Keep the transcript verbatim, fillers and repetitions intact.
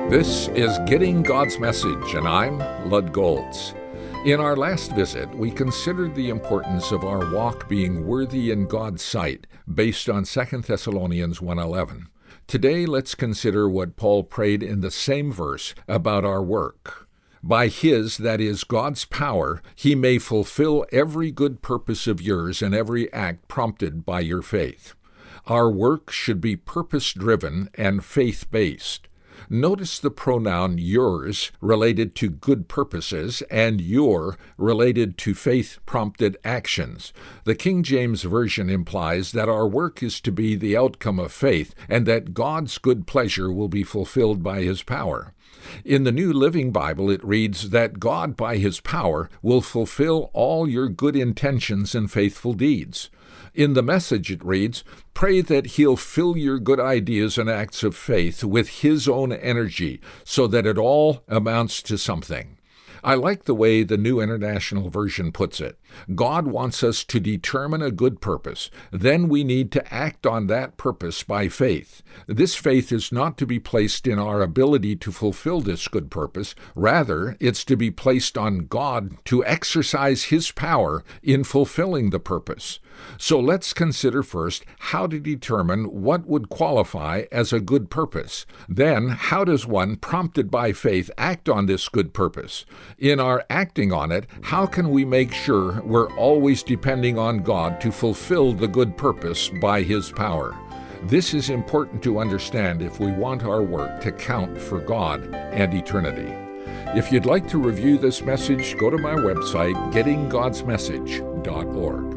This is Getting God's Message, and I'm Lud Golds. In our last visit, we considered the importance of our walk being worthy in God's sight, based on Second Thessalonians one eleven. Today, let's consider what Paul prayed in the same verse about our work. By His, that is, God's power, He may fulfill every good purpose of yours and every act prompted by your faith. Our work should be purpose-driven and faith-based. Notice the pronoun yours related to good purposes and your related to faith-prompted actions. The King James Version implies that our work is to be the outcome of faith and that God's good pleasure will be fulfilled by His power. In the New Living Bible, it reads that God, by His power, will fulfill all your good intentions and faithful deeds. In the Message, it reads, pray that He'll fill your good ideas and acts of faith with His own energy so that it all amounts to something. I like the way the New International Version puts it. God wants us to determine a good purpose. Then we need to act on that purpose by faith. This faith is not to be placed in our ability to fulfill this good purpose. Rather, it's to be placed on God to exercise His power in fulfilling the purpose. So let's consider first how to determine what would qualify as a good purpose. Then, how does one, prompted by faith, act on this good purpose? In our acting on it, how can we make sure we're always depending on God to fulfill the good purpose by His power? This is important to understand if we want our work to count for God and eternity. If you'd like to review this message, go to my website, getting gods message dot org.